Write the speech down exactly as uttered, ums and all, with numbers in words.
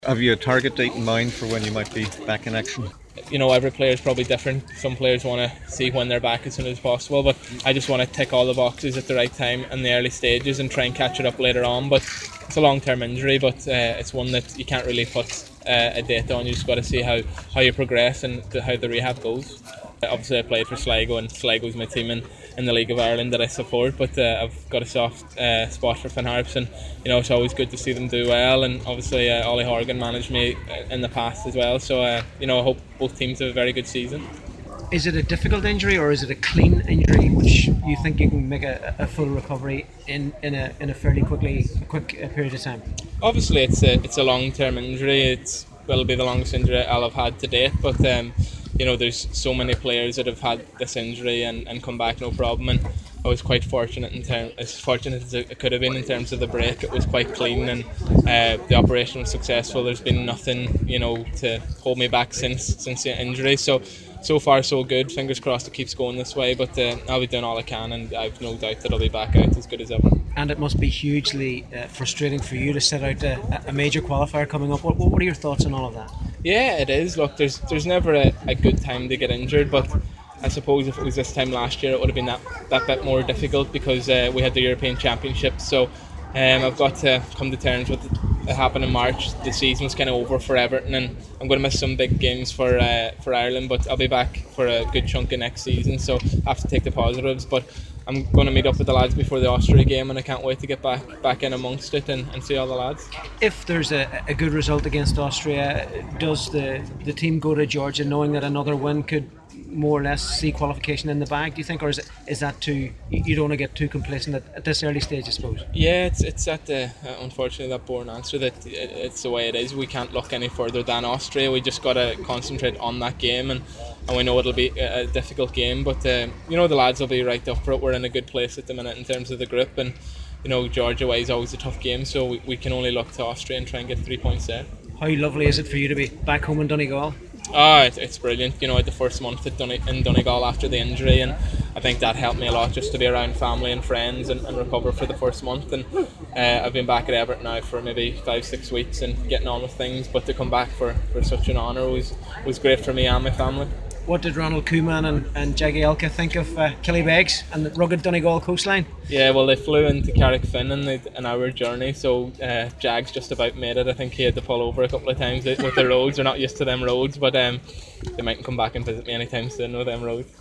Have you a target date in mind for when you might be back in action? You know, every player is probably different. Some players want to see when they're back as soon as possible, but I just want to tick all the boxes at the right time in the early stages and try and catch it up later on. But it's a long-term injury, but uh, it's one that you can't really put uh, a date on. You just got to see how, how you progress and the, how the rehab goes. Obviously I played for Sligo, and Sligo is my team in, in the League of Ireland that I support, but uh, I've got a soft uh, spot for Finn Harps, and you know, it's always good to see them do well. And obviously uh, Ollie Horgan managed me in the past as well, so uh, you know, I hope both teams have a very good season. Is it a difficult injury or is it a clean injury which you think you can make a, a full recovery in, in a in a fairly quickly a quick period of time? Obviously it's a it's a long term injury. It's will be the longest injury I'll have had to date, but um, you know, there's so many players that have had this injury and, and come back no problem, and I was quite fortunate in term as fortunate as it could have been in terms of the break. It was quite clean, and uh, the operation was successful. There's been nothing, you know, to hold me back since since the injury. So so far so good. Fingers crossed it keeps going this way, but uh, I'll be doing all I can, and I've no doubt that I'll be back out as good as ever. And it must be hugely uh, frustrating for you to set out a, a major qualifier coming up. What, what are your thoughts on all of that? Yeah, it is. Look, there's there's never a, a good time to get injured, but I suppose if it was this time last year, it would have been that, that bit more difficult because uh, we had the European Championships. So um, I've got to come to terms with it happened in March. The season's kind of over for Everton, and I'm going to miss some big games for uh, for Ireland, but I'll be back for a good chunk of next season, so I have to take the positives. But I'm going to meet up with the lads before the Austria game, and I can't wait to get back back in amongst it and, and see all the lads. If there's a, a good result against Austria, does the, the team go to Georgia knowing that another win could more or less see qualification in the bag, do you think, or is it, is that too, you don't want to get too complacent at, at this early stage, I suppose? Yeah, it's it's at the uh, unfortunately that boring answer that it, it's the way it is. We can't look any further than Austria. We just got to concentrate on that game, and, and we know it'll be a, a difficult game, but um, you know, the lads will be right up for it. We're in a good place at the minute in terms of the group, and you know, Georgia away is always a tough game, so we, we can only look to Austria and try and get three points there. How lovely is it for you to be back home in Donegal? Oh, it, it's brilliant. You know, I had the first month at Done- in Donegal after the injury, and I think that helped me a lot just to be around family and friends and, and recover for the first month. And uh, I've been back at Everton now for maybe five, six weeks and getting on with things. But to come back for, for such an honour was was great for me and my family. What did Ronald Koeman and, and Jagielka think of uh, Killybegs and the rugged Donegal coastline? Yeah, well, they flew into Carrickfinn in an hour journey, so uh, Jags just about made it. I think he had to pull over a couple of times with the roads. They're not used to them roads, but um, they mightn't come back and visit me anytime soon with them roads.